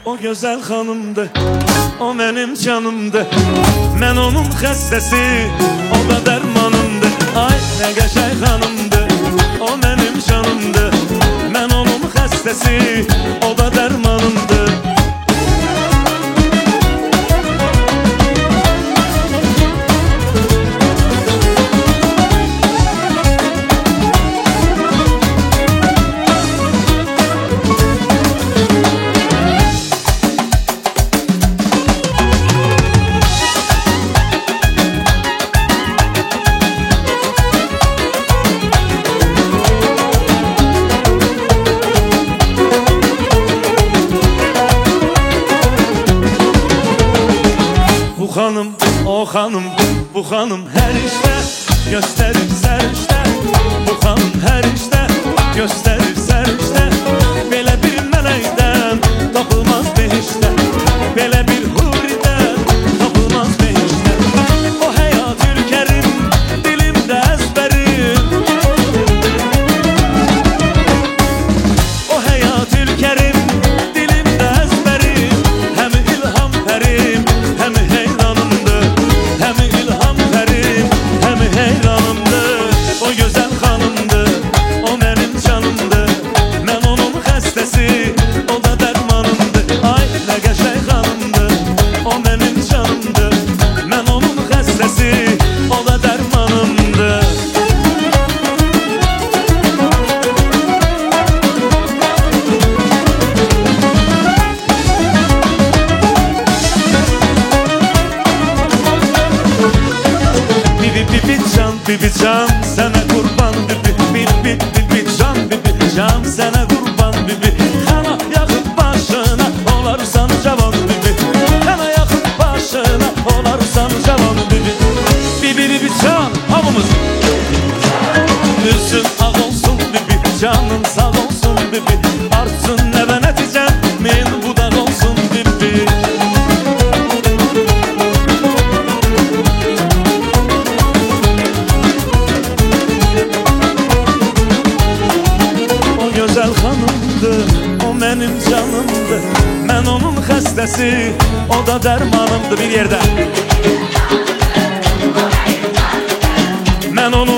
O güzel hanımdı, o benim canımdı. Ben onun xəstəsi, o da dərmanımdı. Ay nə qəşəng hanımdı, o benim canımdı. Ben onun xəstəsi, o da dərmanımdı. Bu hanım, o hanım, bu hanım her işte gösterir serişte. Bu hanım her işte gösterir serişte. Belə bir mələkdən tapılmaz behişdə, belə bir huridən tapılmaz behişdə. O həyat ülkerim, dilimdə əzbərim. O həyat ülkerim, dilimdə əzbərim. Həm ilham pərim, həm heyranımdır. Həm ilham pərim, həm heyranımdır. O gözəl xanımdır, o mənim canımdır. Mən onun xəstəsi, o da dərmanımdır. Ay nə qəşəng xanımdır, o mənim canımdır. Mən onun xəstəsi, o da dərmanımdır. Bibi can, bibi can, sana kurban bibi. Bibi can, bibi can, sana kurban bibi. Kana yakıp başına, olarsan cavan bibi. Kana yakıp başına, olarsan cavan bibi. Bibi can, hamımız. Üzün ağ olsun bibi, canın sağ olsun bibi. Artsın ne ben edeceğim, min budak olsun bibi. Gözəl xanımdı, o mənim canımdı. Mən onun xəstəsi, o da dərmanımdı. Bir yerdə mən onun